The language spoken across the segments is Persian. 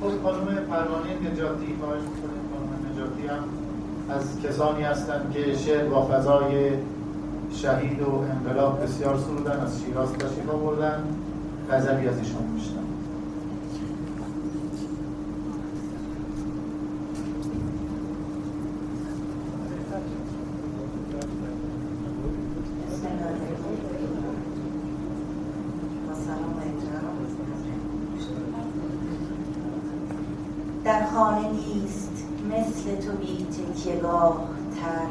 خب خانم پروانه نجاتی، خواهش می‌کنیم خانم نجاتی هم از کسانی هستند که شعر با فضای شهید و انقلاب بسیار سرودن، از شیراز تشریف آوردن. غزلی از ایشان میشنم. در خانه نیست مثل تو بی تکیه‌گاه تر،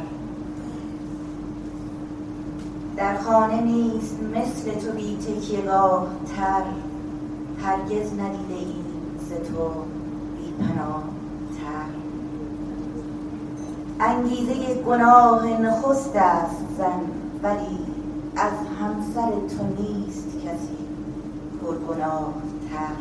در خانه نیست مثل تو بی تکیه‌گاه تر، هرگز ندیده ایم ز تو بی پناه تر. انگیزه گناه نخست است زن، ولی از همسر تو نیست کسی پرگناه تر.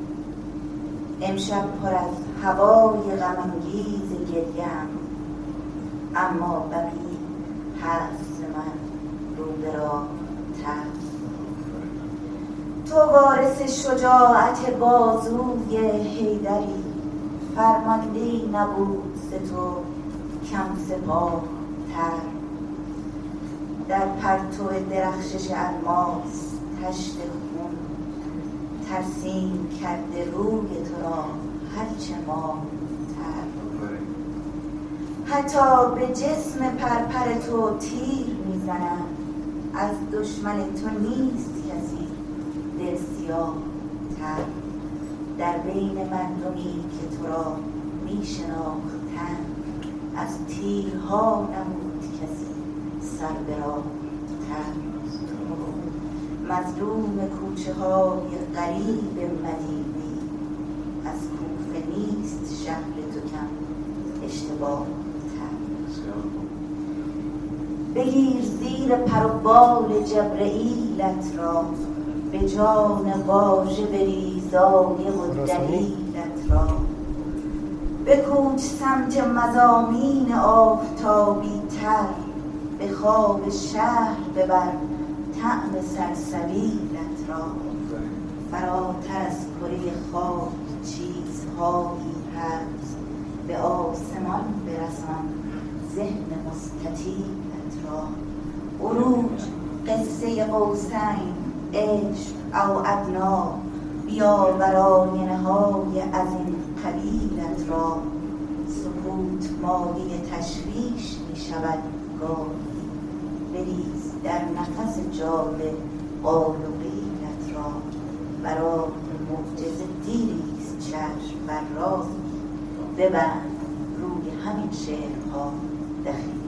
امشب پر از هوای غم‌انگیز گریم، اما بقی هست من رو به راه تر. تو وارث شجاعت بازوی حیدری، فرمانده‌ای نبود ز تو کم سپاه تر. در پرتو درخشش الماس طشت خون، ترسیم کرده روی تو را هرچه ماه تر. حتی به جسم پرپر تو تیر میزنند، از دشمن تو نیست کسی دل سیاه تر. در بین مردمی که تو را میشناختند، از تیرها نبود کسی سر به راه تر. مظلوم کوچه های غریب مدینی، از کوفه نیست شهر تو کم اشتباه تر. بگیر زیر پر و بال جبرئیلت را، به جان واژه بریز آیه و دلیلت را. بکوچ سمت مضامین آفتابی تر، به خواب شهر ببر طعم سلسبیلت را. فراتر از کره خاک چیزهایی هست، به آسمان برسان ذهن مستطیلت را. عروج قصه قوسین عشق او ادنا، بیاور آینه های از این قبیلت را. سکوت مایه تشویش می شود گاهی، بریز در نفس جاله قال و قیلت را. برای معجزه دیریست چشم بر رازی، ببند روی همین شعرها دخیل.